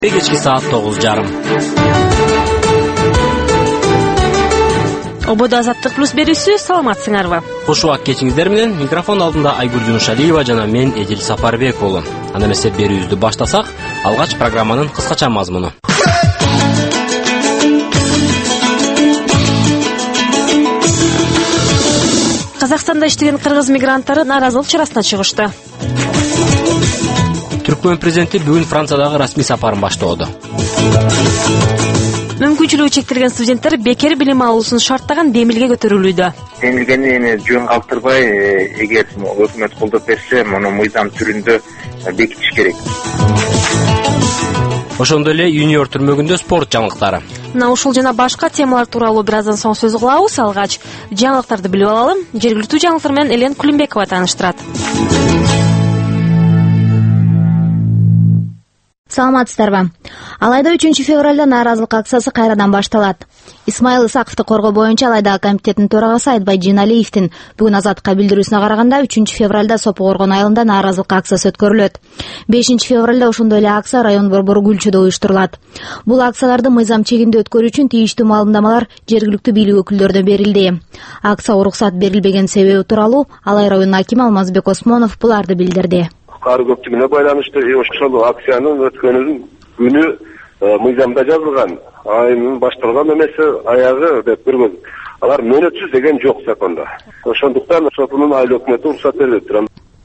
Kechki saat 9:30. Ободо Азаттык плюс берүүсү, саламатсыңарбы? Кош убак кечиңиздер менен микрофон алдында Айгүл Жунушалиева жана мен Эдил Сапарбек болом. Анда эмесе берүүбүздү баштасак, алгач программанын кыскача мазмуну. Казакстанда иштеген кыргыз мигранттары нааразылык чарасына чыгышты. Түркмөн президенти бүгүн Франциядагы расмий сапарын баштоодо. Мүмкүнчүлүгү чектелген студенттер бекер билим алуусун шарттаган демилге көтөрүлүүдө. Демилгени эми жөн калтырбай, эгер өкмөт колдоп берсе, муну мыйзам түрүндө бекитиш керек. Ошондой эле Юниор түрмөгүндө спорт жаңылыктары. Мына ушул жана башка темалар тууралуу бир аздан соң сөз кылабыз. Алгач жаңылыктарды билип алалы. Жергиликтүү жаңылыктар менен Элен Кулимбекова тааныштырат. Саламатсыздарбы? Алайда 3 февралда нааразылык акциясы кайрадан башталат. Исмаил Исаковду коргоо боюнча Алайдагы комитеттин төрагасы Айтбай Жиналиевдин бүгүн Азаттыкка билдирүүсүнө караганда 3 февралда Сопу Коргон айылында нааразылык акциясы өткөрүлөт. 5 февралда ошондой эле акция район борбору Гүлчөдө уюштурулат. Бул акцияларды мыйзам чегинде өткөрүү үчүн тийиштүү маалымдамалар жергиликтүү бийлик өкүлдөрүнө берилди. Акция уруксат берилбеген себеби тууралуу Алай районунун акими Алмазбек Осмонов буларды билдирди. Кар көптүгүнө байланыштуу ошол акциянын өткөнүнүн күнү мыйзамда жазылган, айынан башталган эмесе аягы деп көргөн. Алар мөөнөтсүз деген жок закондо. Ошондуктан сотунун айыл өкмөтү уруксат берип турат,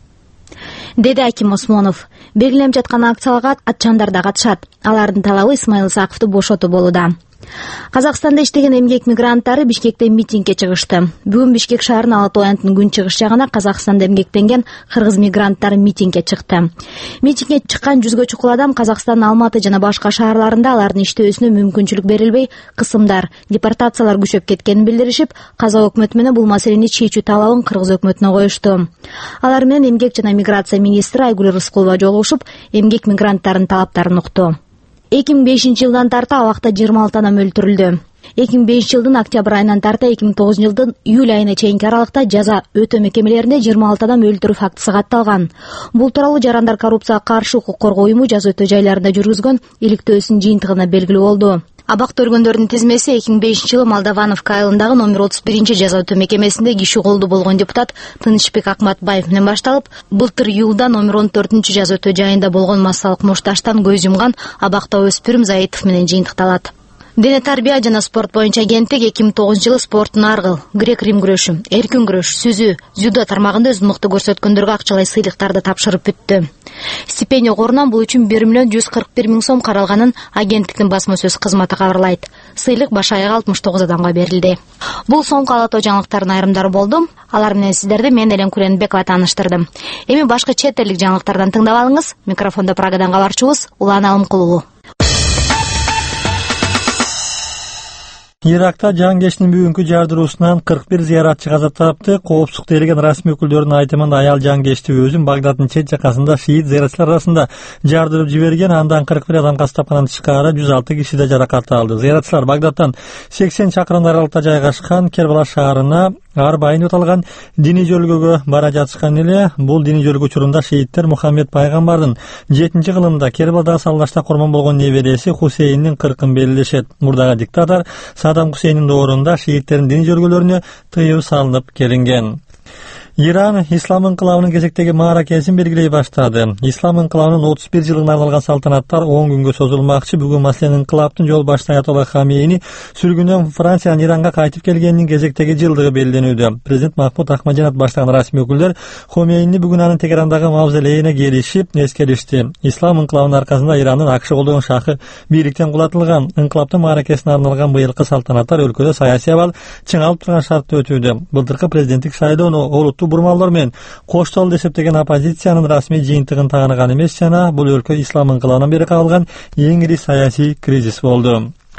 деди аким Осмонов. Белгиленип жаткан акцияларга атчандар да катышат. Алардын талабы Исмаил Исаковду бошотуу болууда. Казакстанда иштеген эмгек мигранттары Бишкекте митингге чыгышты. Бүгүн Бишкек шаарынын Ала Тоо аянтынын күн чыгыш жагына Казакстанда эмгектенген кыргыз мигранттары митингге чыкты. Митингге чыккан жүзгө чукул адам Казакстандын Алматы жана башка шаарларында алардын иштөөсүнө мүмкүнчүлүк берилбей, кысымдар, депортациялар күчөп кеткенин билдиришип, казак өкмөтү менен бул маселени чечүү талабын кыргыз өкмөтүнө коюшту. Алар менен эмгек жана миграция министри Айгүл Рыскулова жолугушуп, эмгек мигранттарынын талаптарын укту. 2005 жылдан тарта абакта 26 адам өлтүрүлдү. 2005 жылдын октябрь айынан тарта 2009 жылдын июль айына чейинки аралыкта жаза өтөө мекемелеринде 26 адам өлтүрүү фактысы катталган. Бул тууралуу Жарандар коррупцияга каршы укук коргоо уюму жаза өтөө жайларында жүргүзгөн иликтөөсүнүн жыйынтыгында белгилүү болду. Абакта өлгөндөрдүн тизмеси 2005 жылы Молдовановка айылындагы номер 31 жаза өтөө мекемесинде киши колду болгон депутат Тынычбек Акматбаев менен башталып, былтыр июлда номер 14 жаза өтөө жайында болгон массалык мушташтан көз жумган абакта өспүрүм Заитов менен жыйынтыкталат. Дене тарбия жана спорт боюнча агенттик 2009 жылы спорттун аргыл, грек-рим күрөшү, эркин күрөш, сүзүү, дзюдо тармагында өз мыкты көрсөткөндөргө акчалай сыйлыктарды тапшырып бүттү. Стипендия корунан бул үчүн 1.141.000 сом каралганын агенттиктин басма сөз кызматы кабарлайт. Сыйлык баш аяга 69 адамга берилди. Бул соңку Ала Тоо жаңылыктарынын айрымдары болду. Алар менен сиздерди мен Элен Кулимбекова тааныштырдым. Эми башка чет элдик жаңылыктардан тыңдап алыңыз. Микрофондо Прагадан кабарчыбыз Улан Алымкулуу. Иракта жангештин бүгүнкү жардыруусунан 41 зыяратчы каза тапты. Коопсуздук берген расмий өкүлдөрдүн айтымында аял жангешти өзүн Багдаддын чет жакасында шиит зыяратчылар арасында жардырып жиберген, андан 41 адам каза тапкандан тышкары 106 киши да жаракат алды. Зыяратчылар Багдадтан 80 чакырым аралыкта жайгашкан Кербала шаарына Арбайын аталган диний жөлгөгө бара жатышкан эле. Бул диний жөлгө учурунда шииттер Мухаммед пайгамбардын 7-кылымда Кербалада саллашта курман болгон небереси Хусейндин 40-ын белгилешет. Мурдагы диктатор Саддам Хусейндин доорунда шииттердин диний жөлгөлөрүнө тыюу салынып келинген. Иран ислам инкылабынын кезектеги мааракесин белгилей баштады. Ислам инкылабынын 31 жылына арналган салтанаттар 10 күнгө созулмакчы. Бүгүн маселен инкылабтын жол башчысы Аятолла Хамейни сүргүндөн Франциядан Иранга кайтып келгенинин кезектеги жылдыгы белгиленүүдө. Президент Махмуд Ахмадинежад баштаган расмий өкүлдөр Хамейни бүгүн анын Тегерандагы мавзолейине келишип эскеришти. Ислам инкылабынын аркасында Ирандын АКШ колдогон шахы бийликтен кулатылган. Инкылабтын мааракесине арналган быйылкы салтанаттар өлкөдө саясий абал чыңалып турган шартта өтүүдө. Былтыркы президенттик шайлоону олуттуу бурмалдар менен коштол деп эсептеген оппозициянын расмий жыйынтыгын тааныган эмес жана бул өлкө ислам инкылабынан бери кабылган эң ири саясий кризис болду.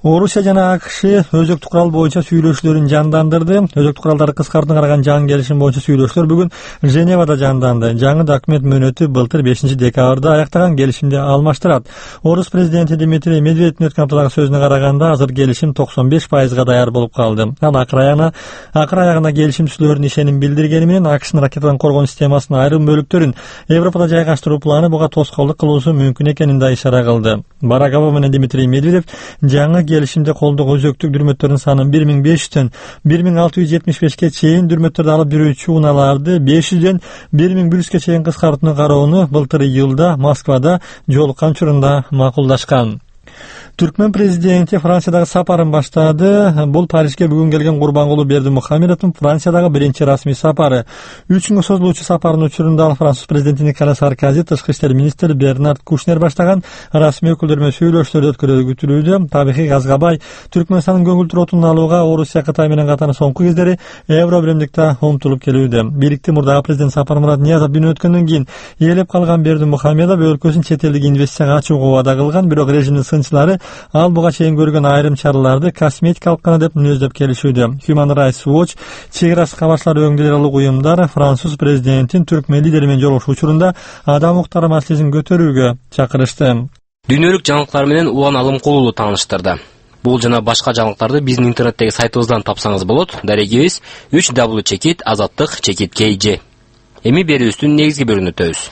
Орусия жана АКШ өзөктүк курал боюнча сүйлөшүүлөрүн жандандырды. Өзөктүк куралдарды кыскартууга караган жаңы келишим боюнча сүйлөшүүлөр бүгүн Женевада жанданды. Жаңы документ мөөнөтү былтыр 5-декабрда аяктаган келишимди алмаштырат. Орус президенти Дмитрий Медведевдин өткөн аптадагы сөзүнө караганда азыр келишим 95% даяр болуп калды. Ал акыр аягына келишим түзүлөрүнө ишеним билдиргени менен АКШнын ракетадан коргоо системасынын айрым бөлүктөрүн Европада жайгаштыруу планы буга тоскоолдук кылуусу мүмкүн экенин да ишара кылды. Барак Обама менен Дмитрий Медведев жаңы келишимде колдогу өзөктүк дүрмөттөрдүн санын 1500дөн 1675ке чейин, дүрмөттөрдү алып жүрүүчү унааларды 500дөн 1100ке чейин кыскартууну кароону былтыр июлда Москвада жолуккан учурунда макулдашкан. Түркмөн президенти Франциядагы сапарын баштады. Бул Парижге бүгүн келген Курбангулу Бердимухамедовдун Франциядагы биринчи расмий сапары. 3 күнгө созулуучу сапардын учурунда ал француз президенти Николя Саркози, тышкы иштер министри Бернард Кушнер баштаган расмий өкүлдөр менен сүйлөшүүлөр өткөрүүгө күтүлүүдө. Табигый газга бай Түркмөнстандын көңүлтүр отунун алууга Орусия Кытай менен катары соңку кездери Евро биримдикте умтулуп келүүдө. Бийликти мурдагы президент Сапармурат Ниязов дүнү өткөндөн кийин ээлеп калган Бердимухамедов өлкөсүн чет элдик инвестицияга ачууга убада кылган, бирок режимдин сынчылары ал буга чейин көргөн айрым чараларды косметикалык гана деп мүнөздөп келишүүдө. Human Rights Watch чек арасы кабарчылар өңдөрүлүк уюмдар француз президентин түркмөн лидери менен жолугушуу учурунда адам укуктары маселесин көтөрүүгө чакырышты. Дүйнөлүк жаңылыктар менен Улан Алымкулуу тааныштырды. Бул жана башка жаңылыктарды биздин интернеттеги сайтыбыздан тапсаңыз болот. Дарегибиз www.azattik.kg. Эми берүүбүздүн негизги бөлүгүнө өтөбүз.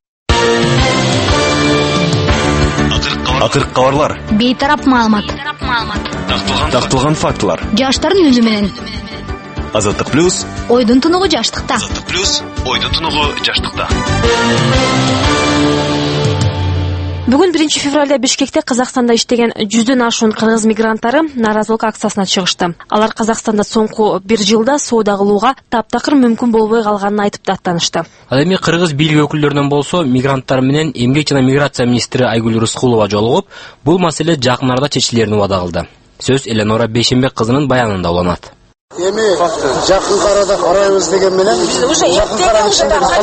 Акыркы кабарлар. Бейтарап маалымат. Такталган фактылар. Жаштардын үнү менен. Азаттык плюс. Ойдун тунугу жаштыкта. Азаттык плюс. Ойдун тунугу жаштыкта. Бүгүн 1-февралда Бишкекте Казакстанда иштеген 100дөн ашуун кыргыз мигранттары нааразылык акциясына чыгышты. Алар Казакстанда соңку 1 жылда соода кылууга таптакыр мүмкүн болбой калганын айтып даттанышты. Ал эми кыргыз бийлиги өкүлдөрүнөн болсо мигранттар менен Эмгек жана миграция министри Айгүл Рыскулова жолугуп, бул маселе жакын арада чечилерин убада кылды. Сөз Эленора Бейшенбек кызынын баянында уланат. Эми жакын арада карайбыз деген менен жакын арада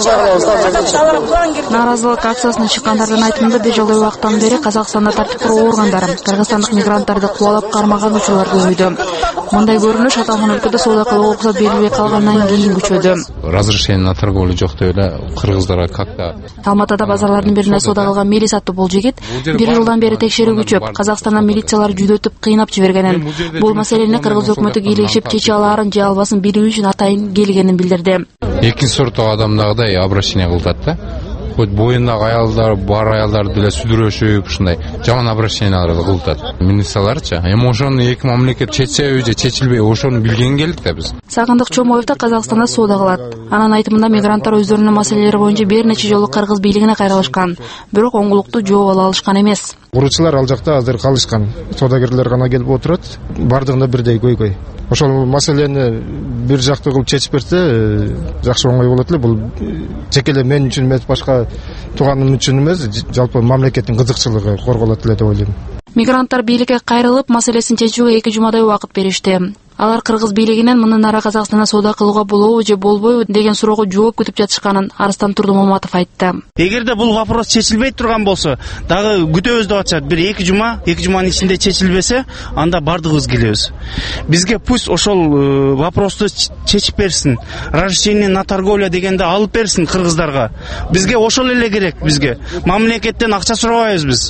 нааразылык акциясына чыккандардын айтымында бир жыл убакыттан бери Казакстанда тартип туруу органдары кыргызстандык мигранттарды кубалап кармаган учурлар көбөйдү. Мындай көрүнүш аталган өлкөдө соода кылууга уруксат берилбей калгандан кийин күчөдү. Разрешение на торговлю жок деп эле кыргыздарга как-то Алматыда базарлардын бирине соода кылган Мелис аттуу бул жигит 1 жылдан бери текшерүү күчөп, Казакстандан милициялар жүдөтүп кыйнап жибергенин, бул маселени кыргыз өкмөтү кийлигишип чече аларын же албасын билүү үчүн атайын келгенин билдирди. Экинчи сорттогу адамдагыдай обращение кылат да. Хоть боюндагы аялдар, бар аялдарды деле сүдүрөшүп, ушундай жаман обращенияларды кылат. Милицияларчы, эми ошону эки мамлекет чечсеби же чечилбей, ошону билген келдик да биз. Сагындык Чомоев да Казакстанда соода кылат. Анын айтымында мигранттар өздөрүнүн маселелери боюнча бир нече жолу кыргыз бийлигине кайрылышкан, бирок оңгулуктуу жооп ала алышкан эмес. Уручулар ал жакта азыр калышкан. Соодагерлер гана келип отурат. Бардыгында бирдей көйгөй. Ошол маселени бир жактуу кылып чечип берсе, жакшы оңой болот эле. Бул жекеле мен үчүн эмес, башка тууганым үчүн эмес, жалпы мамлекеттин кызыкчылыгы корголот эле деп ойлойм. Мигранттар бийликке кайрылып, маселесин чечүүгө 2 жумадай убакыт беришти. Алар кыргыз бийлигинен мындан ары Казакстанда соода кылууга болобу же болбойбу деген суроого жооп күтүп жатышканын Арыстан Турдумаматов айтты. Эгерде бул вопрос чечилбей турган болсо, дагы күтөбүз деп атышат. Бир 2 жуманын ичинде чечилбесе, анда бардыгыбыз келебиз. Бизге пусть ошол вопросту чечип берсин. Разрешение на торговлю дегенде алып берсин кыргыздарга. Бизге ошол эле керек, бизге. Мамлекеттен акча сурабайбыз биз.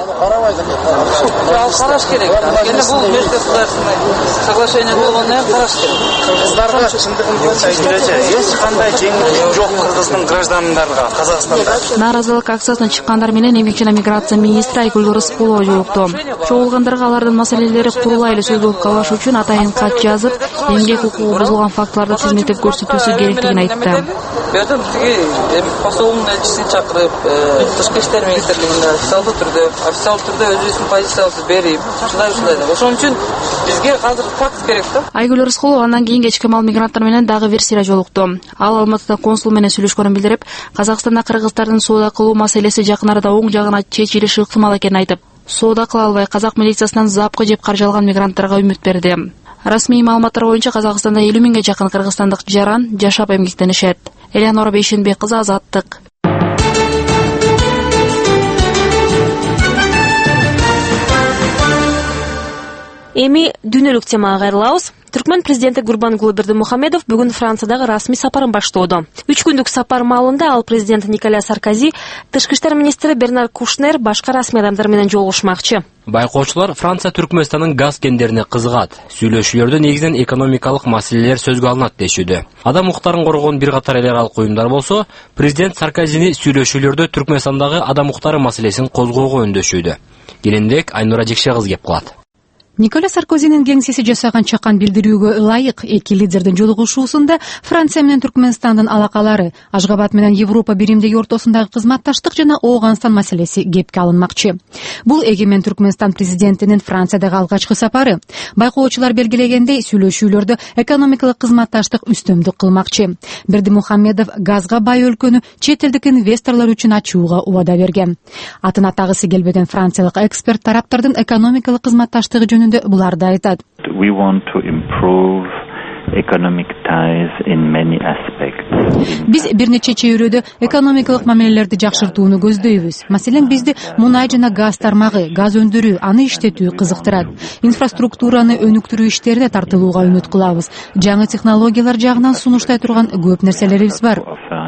Караш керек. Эми бул межгосударственный соглашение болгондон кийин караш керек. Кыргыздарга чындыгын айтылачы, эч кандай жеңилдик жок кыргыздын граждандарга Казакстанда. Нааразылык акциясына чыккандар менен Эмгек жана миграция министри Айгүл Рыскулова жолукту. Чогулгандарга алардын маселелери курулай эле сөз болуп калбаш үчүн атайын кат жазып, эмгек укугу бузулган фактыларды тизметтеп көрсөтүүсү керектигин айтты. Бөтөн тиги посолдун элчисин чакырып, тышкы иштер министрлигинде официалдуу түрдө өзүбүздүн позициябызды берип, ушундай деп. Ошон үчүн бизге азыр факт керек да. Айгүл Рыскулова андан кийин кечке мал мигранттар менен дагы бир сыйра жолукту. Ал Алматыда консул менен сүйлөшкөнүн билдирип, Казакстанда кыргыздардын соода кылуу маселеси жакын арада оң жагына чечилиши ыктымал экенин айтып, соода кыла албай казак милициясынан запкы жеп каржы алган мигранттарга үмүт берди. Расмий маалыматтар боюнча Казакстанда 50 миңге жакын кыргызстандык жаран жашап эмгектенишет. Эленора Бейшенбек кызы, Азаттык. Эми дүйнөлүк темага кайрылабыз. Түркмөн президенти Гурбангулы Бердимухамедов бүгүн Франциядагы расмий сапарын баштоодо. 3 күндүк сапар маалында ал президент Николя Саркози, тышкы иштер министри Бернар Кушнер башка расмий адамдар менен жолугушмакчы. Байкоочулар Франция Түркмөнстандын газ кендерине кызыгат. Сүйлөшүүлөрдө негизинен экономикалык маселелер сөзгө алынат дешүүдө. Адам укуктарын коргоон бир катар эл аралык уюмдар болсо, президент Саркозини сүйлөшүүлөрдө Түркмөнстандагы адам укуктары маселесин козгоого үндөшүүдө. Келиндек Айнура Жекше кыз кеп калат. Николя Саркозинин кеңсеси жасаган чакан билдирүүгө ылайык эки лидердин жолугушуусунда Франция менен Түркмөнстандын алакалары, Ашгабад менен Европа биримдиги ортосундагы кызматташтык жана Ооганстан маселеси кепке алынмакчы. Бул эгемен Түркмөнстан президентинин Франциядагы алгачкы сапары. Байкоочулар белгилегендей, сүйлөшүүлөрдө экономикалык кызматташтык үстөмдүк кылмакчы. Бердимухамедов газга бай өлкөнү чет элдик инвесторлор үчүн ачууга убада берген. Атын атагысы келбеген франциялык эксперт тараптардын экономикалык кызматташтыгы жөнүндө буларды айтат. We want to improve economic ties in many aspects. Биз бир нече чөйрөдө экономикалык мамилелерди жакшыртууну көздөйбүз. Маселен, бизди мунай жана газ тармагы, газ өндүрүү, аны иштетүү кызыктырат. Инфраструктураны өнүктүрүү иштерине тартылууга үмүт кылабыз. Жаңы технологиялар жагынан сунуштай турган көп нерселерибиз бар.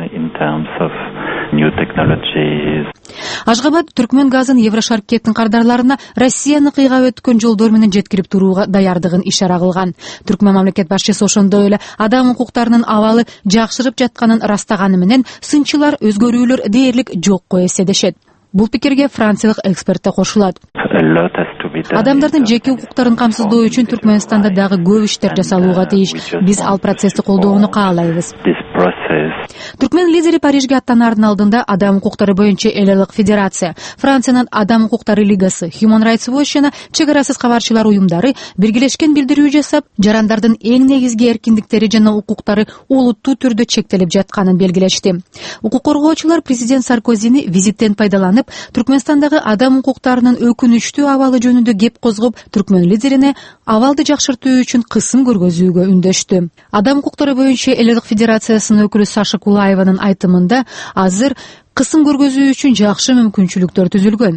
Ашгабад Түркмөн газын Еврошаркеттин кардарларына Россияны кыйгап өткөн жолдор менен жеткирип турууга даярдыгын ишара кылган. Түркмөн мамлекет башчысы ошондой эле адам укуктарынын абалы жакшырып жатканын ырастаганы менен сынчылар, өзгөрүүлөр дээрлик жокко эседешет. Бул пикирге франциялык эксперт да кошулат. Адамдардын жеке укуктарын камсыздоо үчүн Түркмөнстанда дагы көп иштер жасалууга тийиш. Биз ал процессти колдоону каалайбыз. Түркмөн лидери Парижге аттанаардын алдында Адам укуктары боюнча эл аралык федерация, Франциянын Адам укуктары лигасы, Human Rights Watch жана Чек арасыз кабарчылар уюмдары биргелешкен билдирүү жасап, жарандардын эң негизги эркиндиктери жана укуктары олуттуу түрдө чектелип жатканын белгилешти. Укук коргоочулар президент Саркозини визиттен пайдаланып, Түркмөнстандагы адам укуктарынын өкүнүчтүү абалы жөнүндө кеп козгоп, Түркмөн лидерине абалды жакшыртуу үчүн кысым көргөзүүгө үндөштү. Адам укуктары боюнча эл аралык федерациясынын өкүлү Саша Кулаеванын айтымында азыр кысым көргөзүү үчүн жакшы мүмкүнчүлүктөр түзүлгөн.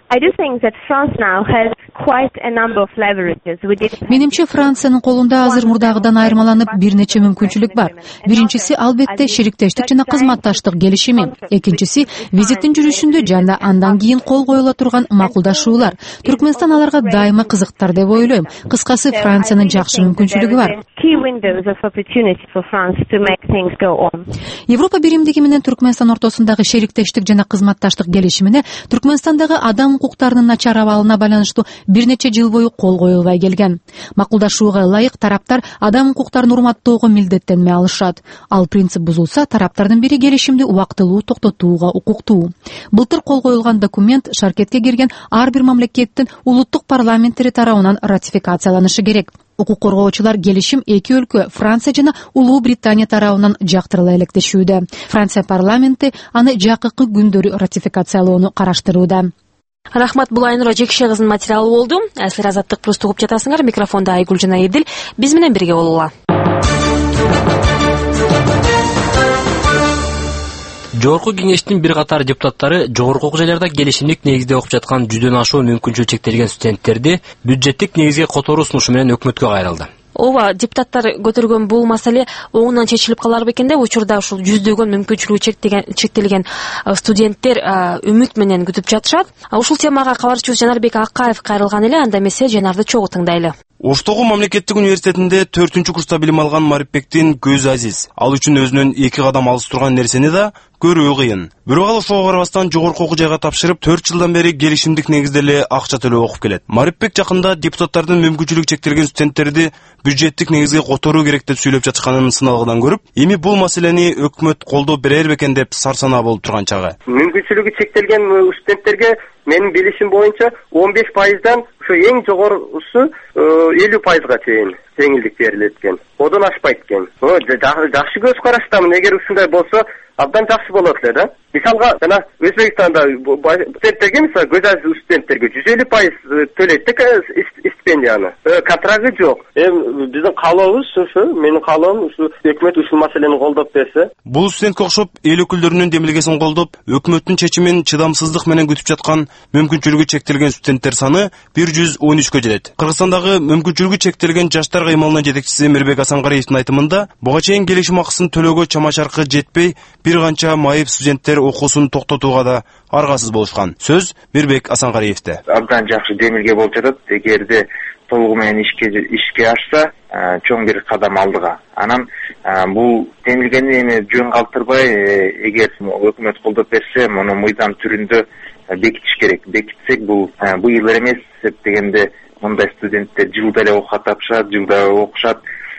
Менимче Франциянын колунда азыр мурдагыдан айырмаланып бир нече мүмкүнчүлүк бар. Биринчиси албетте шериктештик жана кызматташтык келишими. Экинчиси визиттин жүрүшүндө жана андан кийин кол коюла турган макулдашуулар. Түркмөнстан аларга дайыма кызыктар деп ойлойм. Кыскасы, Франциянын жакшы мүмкүнчүлүгү бар. Европа биримдиги менен Түркмөнстан ортосундагы шериктештик жана кызматташтык келишимине Түркмөнстандагы адам укуктарынын начар абалына байланыштуу бир нече жыл бою кол коюлбай келген. Макулдашууга ылайык тараптар адам укуктарын урматтоого милдеттенме алышат. Ал принцип бузулса, тараптардын бири келишимди убактылуу токтотууга укуктуу. Былтыр кол коюлган документ шаркетке кирген ар бир мамлекеттин улуттук парламенттери тарабынан ратификацияланышы керек. Укук коргоочулар келишим эки өлкө, Франция жана Улуу Британия тарабынан жактырыла электешүүдө. Франция парламенти аны жакынкы күндөрү ратификациялоону караштырууда. Рахмат, бул Айнура Жекше кызынын материалы болду. Силер Азаттык плюс угуп жатасыңар. Микрофонда Айгүл жана Эдил. Биз менен бирге болуңар. Жогорку кеңештин бир катар депутаттары жогорку окуу жайларда келишимдик негизде окуп жаткан 100дөн ашуун мүмкүнчүлүгү чектелген студенттерди бюджеттик негизге которуу сунушу менен өкмөткө кайрылды. Ооба, депутаттар көтөргөн бул маселе оңунан чечилип калар бекен деп, учурда ушул 100дөгөн мүмкүнчүлүгү чектелген студенттер үмүт менен күтүп жатышат. Ушул темага кабарчыбыз Жанарбек Акаев кайрылган эле, анда эмесе Жанарды чогуу тыңдайлы. Оштогу мамлекеттик университетинде 4-курста билим алган Марипбектин көзү азиз. Ал үчүн өзүнөн 2 кадам алыс турган нерсени да көрүү кыйын. Бирок ал ошого карабастан жогорку окуу жайга тапшырып 4 жылдан бери келишимдик негизде эле акча төлөп окуп келет. Марипбек жакында депутаттардын мүмкүнчүлүгү чектелген студенттерди бюджеттик негизге которуу керек деп сүйлөп жатышканын сыналгыдан көрүп, эми бул маселени өкмөт колдоо берер бекен деп сарсанаа болуп турган чагы. Мүмкүнчүлүгү чектелген студенттерге менин билишим боюнча 15%дан ошо эң жогорусу 50%га чейин жеңилдик берилет экен. Одон ашпайт экен. Жакшы көз караштамын. Эгер ушундай болсо, абдан жакшы болот эле да. Мисалга, жана Өзбекстанда студенттерге, мисалы көз азиз студенттерге 150% төлөйт да стипендияны. Контрагы жок. Биздин каалообуз ушу, менин каалоом ушу өкмөт ушул маселени колдоп берсе. Бул студентке окшоп эл өкүлдөрүнүн демилгесин колдоп, өкмөттүн чечимин чыдамсыздык менен күтүп жаткан мүмкүнчүлүгү чектелген студенттер саны 113кө жетет. Кыргызстандагы мүмкүнчүлүгү чектелген жаштар кыймылынын жетекчиси Мирбек Асангариевдин айтымында, буга чейин келишим акысын төлөөгө чама-чаркы жетпей, бир канча майып студенттер окуусун токтотууга да аргасыз болушкан. Сөз Мирбек Асангариевде. Абдан жакшы демилге болуп жатат. Эгерде толугу менен ишке ашса, чоң бир кадам алдыга. Анан бул демилгени эми жөн калтырбай, эгер өкмөт колдоп берсе, муну мыйзам түрүндө бекитиш керек. Бекитсек бул быйыл эмес дегенде мындай студенттер жылда эле окуга тапшат, жылда окушат.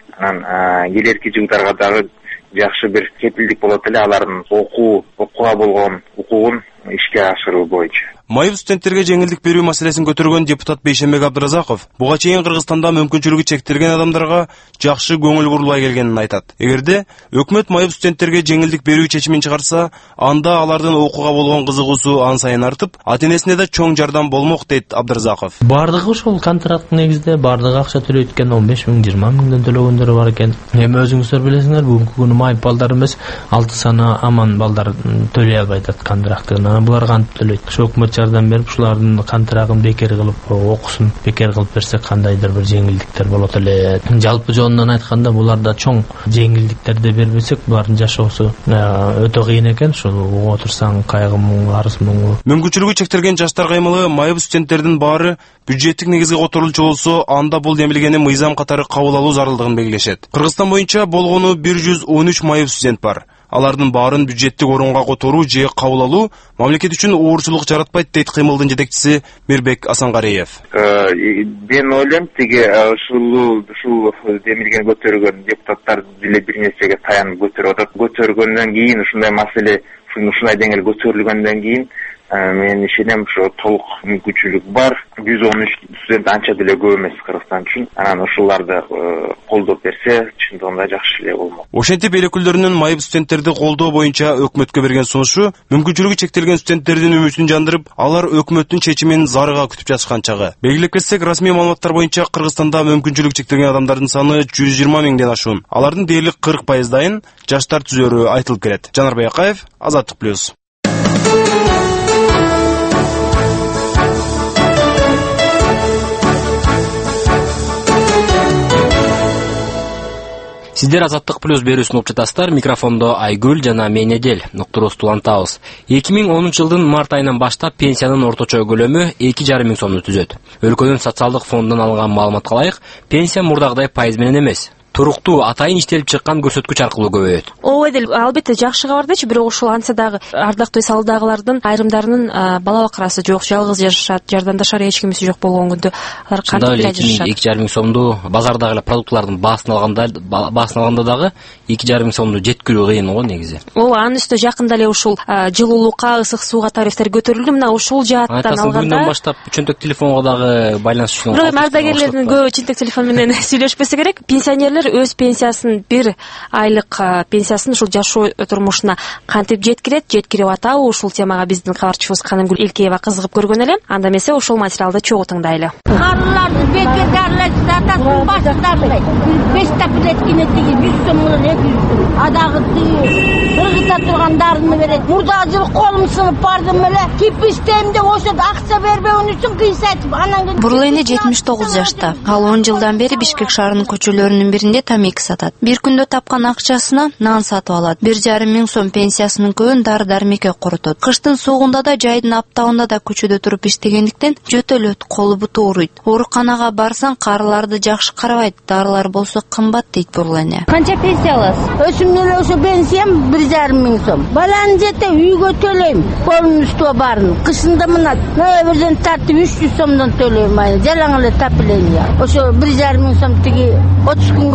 Анан келерки жылдарга дагы жакшы бир кепилдик болот эле алардын окууга болгон укугун ишке ашыруу боюнча. Майып студенттерге жеңилдик берүү маселесин көтөргөн депутат Бейшенбек Абдыразаков буга чейин Кыргызстанда мүмкүнчүлүгү чектелген адамдарга жакшы көңүл бурулбай келгенин айтат. Эгерде өкмөт майып студенттерге жеңилдик берүү чечимин чыгарса, анда алардын окууга болгон кызыгуусу ан сайын артып, ата-энесине да чоң жардам болмок дейт Абдыразаков. Бардыгы ошол контракт негизде бардыгы акча төлөйт экен, 15 миң, 20 миңден төлөгөндөр бар экен. Эми өзүңүздөр билесиңер, бүгүнкү күнү майып балдар эмес, 6 саны аман балдар төлөй албай атат контрактын. Булар кантип төлөйт? Ошо өкмөт жардам берип, ушулардын контрагын бекер кылып, окуусун бекер кылып берсе, кандайдыр бир жеңилдиктер болот эле. Жалпы жонунан айтканда, буларда чоң жеңилдиктерди бербесек, булардын жашоосу өтө кыйын экен. Ушул угуп отурсаң, кайгы муң, арыз муң. Мүмкүнчүлүгү чектелген жаштар каймылы майып студенттердин баары бюджеттик негизге которулчу болсо, анда бул демилгени мыйзам катары кабыл алуу зарылдыгын белгилешет. Кыргызстан боюнча болгону 113 майып студент бар. Алардын баарын бюджеттик орунга которуу же кабыл алуу мамлекет үчүн оорчулук жаратпайт дейт кыймылдын жетекчиси Мирбек Асангариев. Мен ойлойм, тиги ушул демилгени көтөргөн депутаттар деле бир нерсеге таянып көтөрүп атат. Көтөргөндөн кийин, ушундай маселе ушундай деңгээлде көтөрүлгөндөн кийин мен ишенем, ошо толук мүмкүнчүлүк бар. 113 студент анча деле көп эмес Кыргызстан үчүн. Анан ушуларды колдоп берсе, чындыгында жакшы эле болмок. Ошентип эл өкүлдөрүнүн майып студенттерди колдоо боюнча өкмөткө берген сунушу мүмкүнчүлүгү чектелген студенттердин үмүтүн жандырып, алар өкмөттүн чечимин зарыга күтүп жатышкан чагы. Белгилеп кетсек, расмий маалыматтар боюнча Кыргызстанда мүмкүнчүлүгү чектелген адамдардын саны 120 миңден ашуун. Алардын дээрлик 40%-дайын жаштар түзөрү айтылып келет. Жанар Баякаев, Азаттык плюс. Сиздер Азаттык плюс берүүсүн угуп жатасыздар. Микрофондо Айгүл жана мен Эдел. Ноктурубузду улантабыз. 2010 жылдын март айынан баштап пенсиянын орточо көлөмү 2,5 миң сомду түзөт. Өлкөнүн социалдык фондунан алынган маалыматка ылайык, пенсия мурдагыдай пайыз менен эмес, туруктуу атайын иштелип чыккан көрсөткүч аркылуу көбөйөт. Эдил, албетте жакшы кабар дечи, бирок ушул антса дагы ардактуу эс алдагылардын айрымдарынын бала бакырасы жок, жалгыз жашашат, жардамдашар эч кимиси жок болгон күндө алар кантип жашашат? 2,5 миң сомду базардагы эле продуктлардын баасын алганда дагы 2,5 миң сомду жеткирүү кыйын го негизи. Анын үстүнө жакында эле ушул жылуулукка, ысык сууга тарифтер көтөрүлдү. Мына ушул жааттан алганда бүгүндөн баштап чөнтөк телефонго дагы байланыш үчүн. Бирок ардагерлердин көбү чөнтөк телефон менен сүйлөшпөсө керек. Пенсионерлер өз пенсиясын, бир айлык пенсиясын ушул жашоо турмушуна кантип жеткирип атабы? Ушул темага биздин кабарчыбыз Канымгүл Элкеева кызыгып көргөн эле. Анда эмесе ушул материалды чогуу тыңдайлы. Карыларды бекердарлар атасын баштарлар. 5 таблеткени тиги 100 сом менен 200 сом. Адагы кыргызда тургандарын берет. Мурда жыл колум сынып бардым эле. Кипистемде ошо акча бербеген үчүн кыйсайтып анан Бурлайне 79 жашта. Ал 10 жылдан бери Бишкек шаарынын көчөлөрүнүн биринде тамеки сатат. Бир күндө тапкан акчасына нан сатып алат. 1,5 миң сом пенсиясынын көбүн дары-дармекке коротот. Кыштын суугунда да, жайдын аптабында да көчөдө туруп иштегендиктен жөтөлөт, колу буту ооруйт. Ооруканага барсаң, карыларды жакшы карабайт, дарылар болсо кымбат дейт Бурлайне. Канча пенсия аласыз? Өзүмдүн эле ошо пенсиям 1,5 миң сом. Баланы жете үйгө төлөйм, колдун үстүгө барын. Кышында мына ноябрден тартып 300 сомдон төлөйм, жалаң эле топление. Ошо 1,5 миң сом тиги 30 күнгө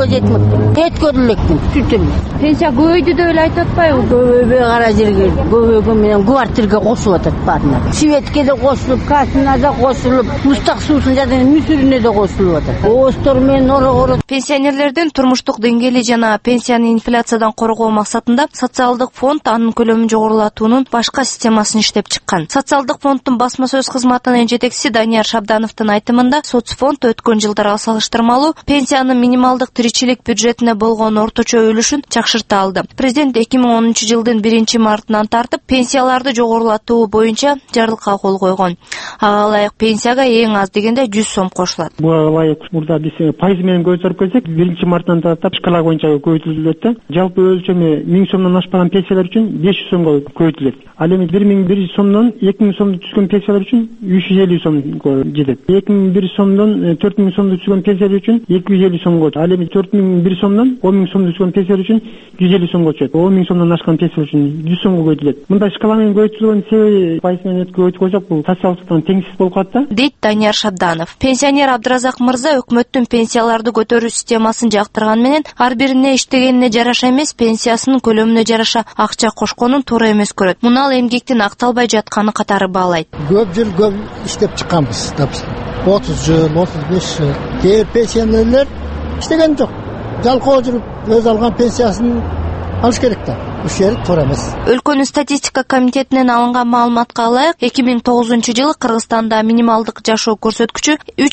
жетмекпин. Эт көрүлекпин, сүт эле. Пенсия көбөйдү деп эле айтып атпайбы? Көбөйбөй кара жерге, көбөйгөн менен квартирге кошулуп атат баарына. Светке да кошулуп, касына да кошулуп, мустак суусун жана мүсүрүнө да кошулуп атат. Оостор менен орогоро. Пенсионерлердин турмуштук деңгээли жана пенсияны инфляциядан коргоо максатында социалдык фонд анын көлөмүн жогорулатуунун башка системасын иштеп чыккан. Социалдык фонддун басма сөз кызматынын жетекчиси Данияр Шабдановдун айтымында, соцфонд өткөн жылдарга салыштырмалуу пенсиянын минималдык тиричилик бюджетине болгон орточо үлүшүн жакшырта алды. Президент 2010-жылдын 1-мартынан тартып пенсияларды жогорулатуу боюнча жарлыкка кол койгон. Ага ылайык пенсияга эң аз дегенде 100 сом кошулат. Буга ылайык мурда биз пайыз менен көтөрүп келсек, 1-мартынан тартып шкала боюнча көбөйтүлөт да. Жалпы өлчөмү 1000 сомдон ашпаган пенсиялар үчүн 500 сомго көбөйтүлөт. Ал эми 1100 сомдон 2000 сомдо түшкөн пенсиялар үчүн 350 сомго жетет. 2001 сомдон 4000 сомдо түшкөн пенсиялар үчүн 250 сомго. Ал эми 4001 сомдон 10000 сомдо түшкөн пенсиялар үчүн 150 сомго түшөт. 10000 сомдон ашкан пенсия үчүн 100 сомго көбөйтүлөт. Мындай шкала менен көбөйтүлгөн себеби пайыз менен көбөйтүп койсок, бул социалдыктан теңсиз болуп калат да. Дейт Данияр Шабданов. Пенсионер Абдыразак мырза өкмөттүн пенсияларды көтөрүү системасын жактырган менен ар бирине иштегенине жараша эмес, пенсиясынын көлөмүнө жараша акча кошконун туура эмес көрөт. Муну ал эмгектин акталбай жатканы катары баалайт. Көп жыл иштеп чыкканбыз, 30 жыл, 35 жыл. Кээ пенсионерлер иштеген жок. Жалкоо жүрүп өз алган пенсиясын алыш керек да. Туура эмес. Өлкөнүн статистика комитетинен алынган маалыматка ылайык, 2009-жылы Кыргызстанда минималдык жашоо көрсөткүчү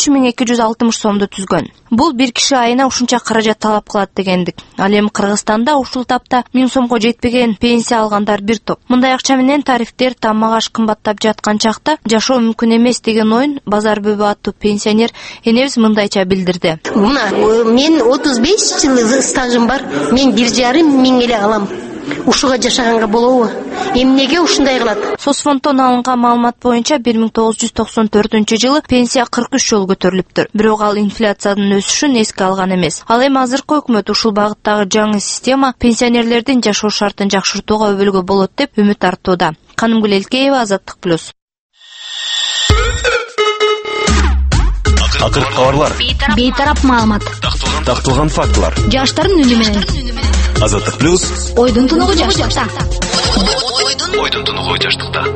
3260 сомду түзгөн. Бул бир киши айына ушунча каражат талап кылат дегендик. Ал эми Кыргызстанда ушул тапта 1000 сомго жетпеген пенсия алгандар бир топ. Мындай акча менен тарифтер таммагаш кымбаттап жаткан чакта жашоо мүмкүн эмес деген оюн Базар Бөбө аттуу пенсионер энебиз мындайча билдирди. Мына мен 35 жыл стажым бар. Мен 1,5 миң эле алам. Ушуга жашаганга болобу? Эмнеге ушундай кылат? Соцфонддон алынган маалымат боюнча 1994-жылы пенсия 43 жолу көтөрүлүптүр. Бирок ал инфляциянын өсүшүн эске алган эмес. Ал эми азыркы өкмөт ушул багыттагы жаңы система пенсионерлердин жашоо шартын жакшыртууга өбөлгө болот деп үмүт артууда. Канымгүл Элкеева, Азаттык плюс. Акыркы кабарлар. Бейтарап маалымат. Такталган фактылар. Жаштардын үнү менен. Азаттык плюс. Ойдун тунугу жаштыкта. Ойдун тунугу жаштыкта.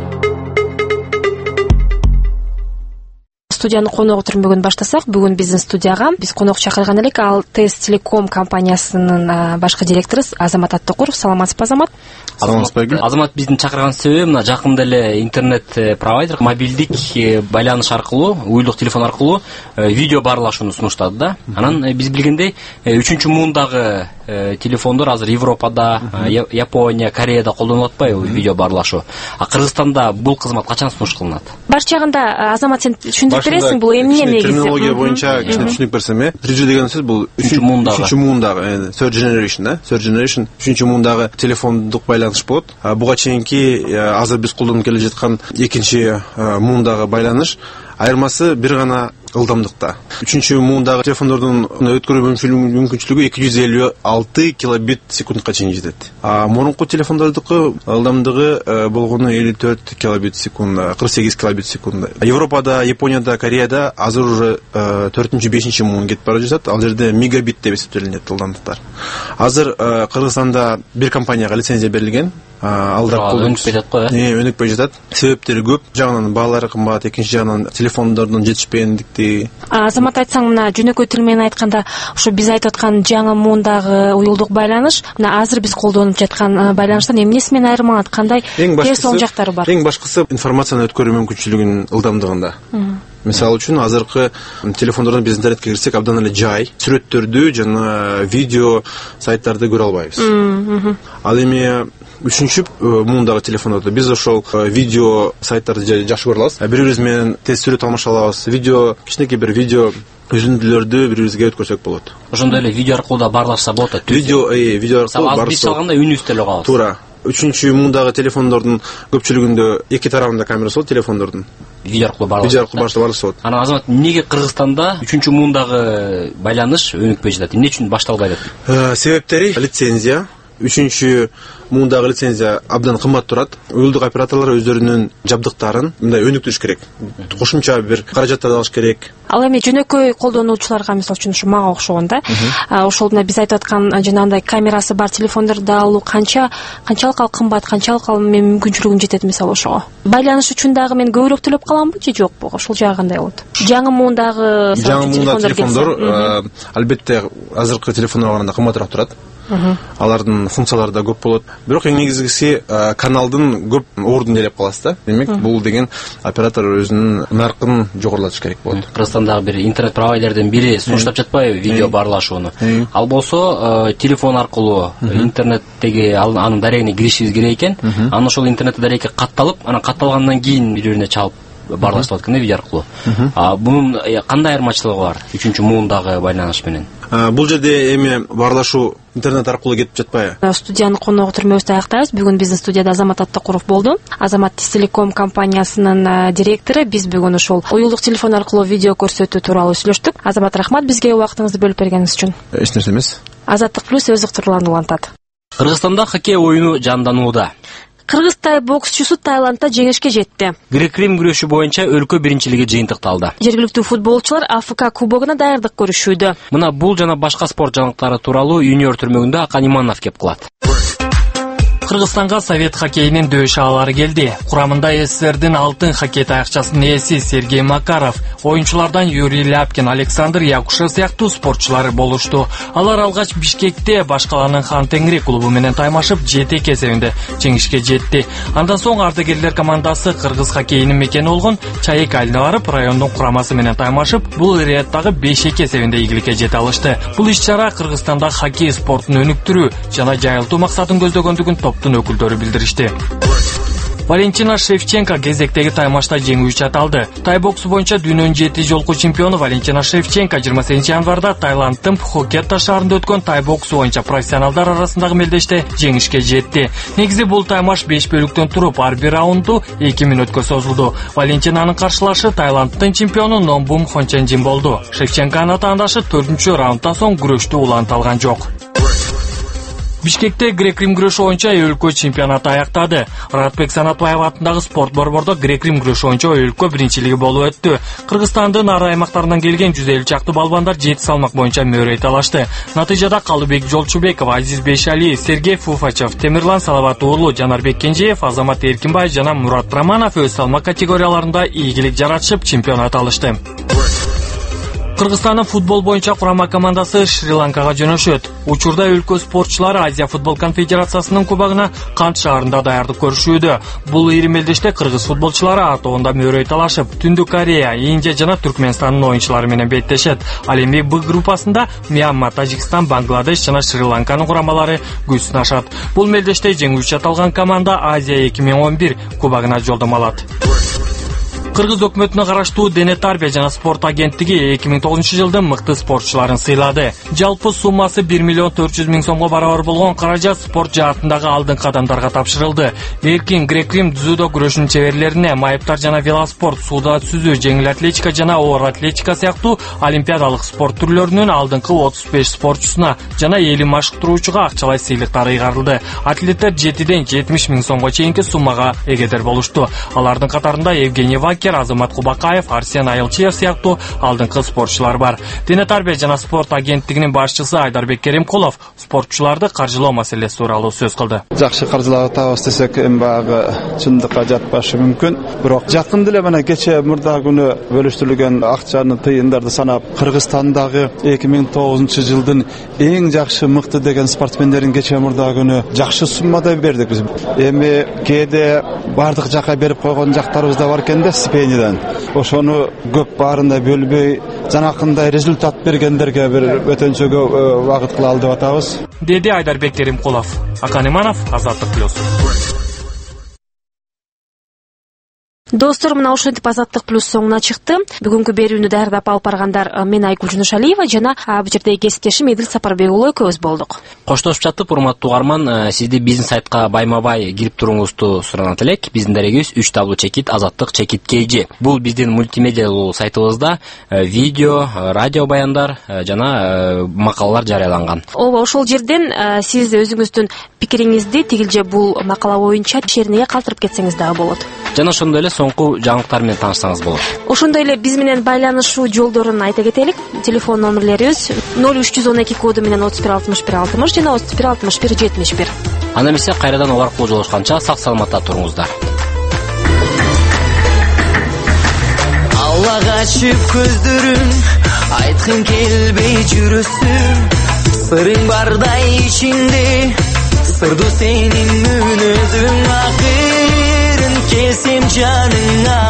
Студиянын коногу бүгүн баштасак, бүгүн биздин студияга биз конок чакырган элек. Ал ТЭС Телеком компаниясынын башкы директору Азамат Аттыкуров. Саламатсызбы, Азамат? Азамат биздин чакырган себеби мына жакында эле интернет провайдер мобилдик байланыш аркылуу, уюлдук телефон аркылуу видео баарлашууну сунуштады да. Анан биз билгендей 3-муундагы телефондор азыр Европада, Япония, Кореяда колдонулуп атпайбы видео баарлашуу. А Кыргызстанда бул кызмат качан сунуш кылынат? Баш жагында Азамат, сен түшүндүрүп бересиң, бул эмне негизи? Терминология боюнча кичине түшүнүк берсем, 3G деген сөз бул 3-муундагы, third generation, да? Third generation 3-муундагы телефондук байланыш болот. Буга чейинки азыр биз колдонуп келе жаткан 2-муундагы байланыш айырмасы бир гана ылдамдыкта. 3-муундагы телефондордун өткөрүү мүмкүнчүлүгү 256 килобит секундка чейин жетет. Мурунку телефондордуку ылдамдыгы болгону 54 килобит секунд, 48 килобит секунд. Европада, Японияда, Кореяда азыр уже 4-5 муун кетип бара жатат. Ал жерде мегабит деп эсептелинет ылдамдыктар. Азыр Кыргызстанда бир компанияга лицензия берилген. Алдар өнүкпөй жатат го, өнүкпөй жатат. Себептери көп. Жагынан баалары кымбат, экинчи жагынан телефондордун жетишпегендикти. Азамат, айтсаң, мына жөнөкөй тил менен айтканда, ушу биз айтып аткан жаңы муундагы уюлдук байланыш, мына азыр биз колдонуп жаткан байланыштан эмнеси менен айырмаланат? Кандай терс оң жактары бар? Эң башкысы информацияны өткөрүү мүмкүнчүлүгүнүн ылдамдыгында. Мисалы үчүн азыркы телефондордон биз интернетке кирсек абдан эле жай сүрөттөрдү жана видео сайттарды көрө албайбыз. Ал эми 3-муундагы телефондордо биз ошол видео сайттарды жакшы көрө алабыз. Бири-бирибиз менен тез сүрөт алмаша алабыз. Видео, кичинекей бир видео үзүндүлөрдү бири-бирибизге өткөрсөк болот. Ошондой эле видео аркылуу да баарлашса болот. Видео аркылуу баарлашса. Биз чалганда үнүбүз деле калабыз. Туура. 3-муундагы телефондордун көпчүлүгүндө эки тарабында камерасы болот телефондордун. Видео аркылуу баарлашса болот. Анан Азамат, эмнеге Кыргызстанда 3-муундагы байланыш өнүкпөй жатат? Эмне үчүн башталбай жатат? Себептери лицензия, 3 муундагы лицензия абдан кымбат турат. Уюлдук операторлор өздөрүнүн жабдыктарын мындай өнүктүрүш керек. Кошумча бир каражаттарды алыш керек. Ал эми жөнөкөй колдонуучуларга мисалы үчүн ушу мага окшогон да. Ошол мына биз айтып аткан жанагындай камерасы бар телефондорду алуу канчалык ал кымбат, канчалык ал мүмкүнчүлүгүм жетет мисалы ошого. Байланыш үчүн дагы мен көбүрөөк төлөп каламбы же жокпу? Ошол жагы кандай болот? Жаңы муундагы телефондор албетте азыркы телефондорго караганда кымбатыраак турат. Алардын функциялары да көп болот. Бирок эң негизгиси каналдын көп ордун ээлеп каласыз да. Демек, бул деген оператор өзүнүн наркын жогорулатыш керек болот. Кыргызстандагы бир интернет провайдердин бири сунуштап жатпайбы видео барлашууну. Ал болсо телефон аркылуу интернеттеги анын дарегине киришибиз керек экен. Анан ошол интернет дарекке катталып, анан катталгандан кийин бири-бирине чалып барлашып аткан видео аркылуу. Бунун кандай айырмачылыгы бар 3-муундагы байланыш менен? Бул жерде эми барлашуу интернет аркылуу кетип жатпайбы? Студиянын коногу түрмөбүздү аяктайбыз. Бүгүн биздин студияда Азамат Аттакуров болду. Азамат Телеком компаниясынын директору. Биз бүгүн ошол уюлдук телефон аркылуу видео көрсөтүү тууралуу сүйлөштүк. Азамат, рахмат бизге убактыңызды бөлүп бергениңиз үчүн. Эч нерсе эмес. Азаттык плюс өз ыктырларын улантат. Кыргызстанда хоккей оюну жанданууда. Кыргыз-тай боксчусу Таиландда жеңишке жетти. Грек-Рим күрөшү боюнча өлкө биринчилиги жыйынтыкталды. Жергиликтүү футболчулар АФК кубогуна даярдык көрүшүүдө. Мына бул жана башка спорт жаңылыктары тууралуу Юниор түрмөгүндө Акан Иманов кеп кылат. Кыргызстанга совет хоккейинин дөш аалары келди. Курамында СССРдин алтын хоккей таякчасынын ээси Сергей Макаров, оюнчулардан Юрий Ляпкин, Александр Якушев сыяктуу спортчулар болушту. Алар алгач Бишкекте башкаланын Хан Теңри клубу менен таймашып 7 эсебинде жеңишке жетти. Андан соң ардагерлер командасы кыргыз хоккейинин мекени болгон Чайек айылына барып, райондун курамасы менен таймашып, бул рияттагы 5 эсебинде ийгиликке жете алышты. Бул иш-чара Кыргызстанда хоккей спортун өнүктүрүү жана жайылтуу максатын көздөгөндүгүн топтун өкүлдөрү билдиришти. Валентина Шевченко кезектеги таймашта жеңүүчү аталды. Тай боксу боюнча дүйнөнүн 7 жолку чемпиону Валентина Шевченко 28 январда Таиланддын Пхукетта шаарында өткөн тай боксу боюнча профессионалдар арасындагы мелдеште жеңишке жетти. Негизи бул таймаш 5 бөлүктөн туруп, ар бир раунду 2 мүнөткө созулду. Валентинанын каршылашы Таиланддын чемпиону Номбум Хонченжин болду. Шевченконун атаандашы 4-чү раундтан соң күрөштү уланта алган жок. Бишкекте Грек-Рим күрөшү боюнча өлкө чемпионаты аяктады. Ратбек Санатбаев атындагы спорт борбордо Грек-Рим күрөшү боюнча өлкө биринчилиги болуп өттү. Кыргызстандын ар аймактарынан келген 150 чакты балбандар 7 салмак боюнча мөөрөй талашты. Натыйжада Калыбек Жолчубеков, Азиз Бейшалиев, Сергей Фуфачев, Темирлан Салават уулу, Жанарбек Кенжеев, Азамат Эркинбаев жана Мурат Раманов өз салмак категорияларында ийгилик жаратышып чемпионат алышты. Кыргызстандын футбол боюнча курама командасы Шри-Ланкага жөнөшөт. Учурда өлкө спортчулары Азия футбол конфедерациясынын кубогуна Кант шаарында даярдык көрүшүүдө. Бул ири мелдеште кыргыз футболчулары атоонда мөөрөй талашып, Түндүк Корея, Индия жана Түркмөнстандын оюнчулары менен беттешет. Ал эми Б группасында Мьянма, Тажикстан, Бангладеш жана Шри-Ланканын курамалары күч сынашат. Бул мелдеште жеңүүчү аталган команда Азия 2011 кубогуна жолдомо алат. Кыргыз өкмөтүнө караштуу Дене тарбия жана спорт агенттиги 2009-жылдын мыкты спортчуларын сыйлады. Жалпы суммасы 1 миллион 400 миң сомго барабар болгон каражат спорт жаатындагы алдыңкы адамдарга тапшырылды. Эркин, Грек-Рим, дзюдо күрөшүнүн чеберлерине, майыптар жана велоспорт, сууда сүзүү, жеңил атлетика жана оор атлетика сыяктуу олимпиадалык спорт түрлөрүнүн алдыңкы 35 спортчусуна жана эли машыктыруучуга акчалай сыйлыктар ыйгарылды. Атлеттер 7ден 70 миң сомго чейинки суммага эгедер болушту. Алардын катарында Евгений Вакер, Азамат Кубакаев, Арсен Айылчиев сыяктуу алдыңкы спортчулар бар. Дене тарбия жана спорт агенттигинин башчысы Айдарбек Керимкулов спортчуларды каржылоо маселеси тууралуу сөз кылды. Жакшы каржылап атабыз десек, эми баягы чындыкка жатпашы мүмкүн. Бирок жакында эле мына кече мурда күнү бөлүштүрүлгөн акчаны тыйындарды санап, Кыргызстандагы 2009-жылдын эң жакшы мыкты деген спортсмендерин кече мурда күнү жакшы суммада бердик биз. Эми кээде бардык жака берип койгон жактарыбыз да бар экен да, стипендиядан. Ошону көп баарына бөлбөй, жанакындай результат бергендерге бир өтөнчөгө убакыт кыла алып атабыз, деди Айдарбек Керимкулов. Акан Иманов, Азаттык плюс. Достор, мына ушинтип Азаттык плюс соңуна чыкты. Бүгүнкү берүүнү даярдап алып баргандар мен Айгүл Жунушалиева жана бул жердеги кесиптешим Эдил Сапарбек уулу экөөбүз болдук. Коштошуп жаттык, урматтуу угарман, сизди биздин сайтка байма-бай кирип туруңузду суранат элек. Биздин дарегибиз 3W Азаттык /KG. Бул биздин мультимедиалуу сайтыбызда видео, радио баяндар жана макалалар жарыяланган. Ооба, ошол жерден сиз өзүңүздүн пикириңизди тигил же бул макала боюнча шериниге калтырып кетсеңиз дагы болот. Жана ошондой эле соңку жаңылыктар менен таанышсаңыз болот. Ошондой эле биз менен байланышуу жолдорун айта кетелик. Телефон номерлерибиз 0312 коду менен 316160 жана 316171. Анда эмесе кайрадан оор аркылуу жолугушканча сак саламатта туруңуздар. Аллага ачып көздөрүң, айткың келбей жүрөсүң, сырың бардай ичинде, сырду сенин мүнөзүң, акырын келсем жаныңа,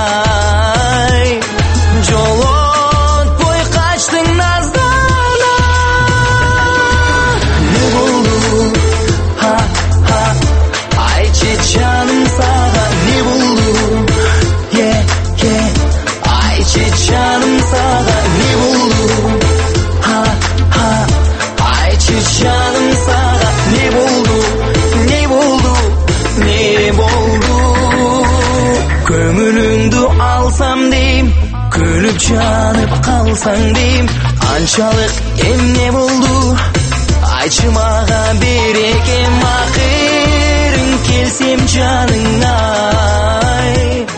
жолотпой качтың наздана. Не болду, айтчы жаным сага, не болду, айтчы жаным сага, не болду, айтчы жаным сага, не болду, не болду, не болду. Көңүлүңдү алсам дейм, күлүп жанып калсаң дейм, анчалык эмне болду, айтчы мага берекем, акырын келсем жаныңа.